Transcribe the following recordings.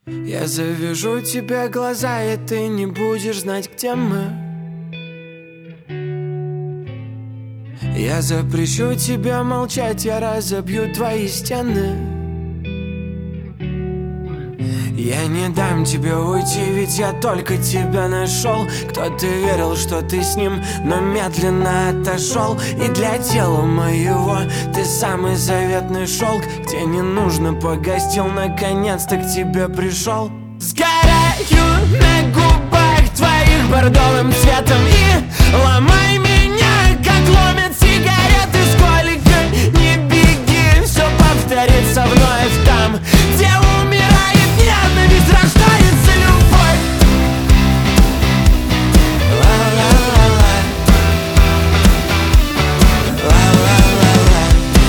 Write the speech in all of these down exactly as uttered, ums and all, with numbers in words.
Я завяжу тебе глаза, и ты не будешь знать, где мы. Я запрещу тебе молчать, я разобью твои стены. Я не дам тебе уйти, ведь я только тебя нашел. Кто-то верил, что ты с ним, но медленно отошел. И для тела моего ты самый заветный шелк, где не нужно погостил, наконец-то к тебе пришел. Сгораю на губах твоих бордовым цветом и ломай меня, как ломят сигареты. Сколько не беги, все повторится вновь там, где умирает ненависть, рождается любовь. Ла-ла-ла-ла, ла-ла-ла-ла,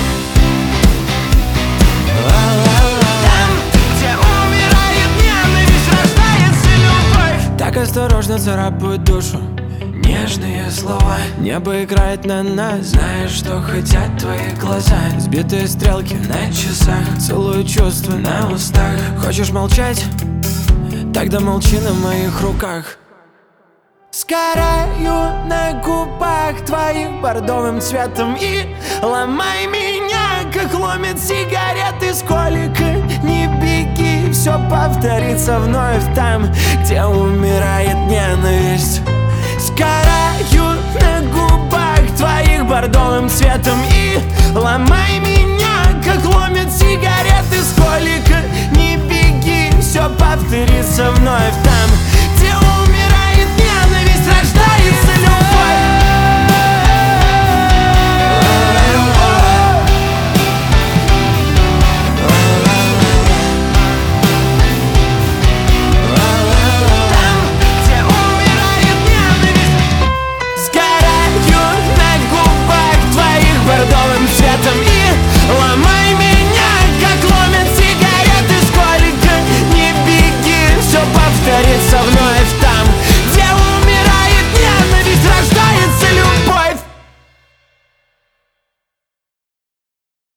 ла-ла-ла. Там, где умирает ненависть, рождается любовь. Так осторожно царапают душу нежные слова. Небо играет на нас, знаешь, что хотят твои глаза. Сбитые стрелки на часах, целую чувства на устах. Хочешь молчать? Тогда молчи на моих руках. Сгораю на губах твоих бордовым цветом и ломай меня, как ломят сигареты. Сколько не беги, все повторится вновь там, где умирает ненависть. Сгораю на губах твоих бордовым цветом и ломай меня, как ломят сигареты. Сколько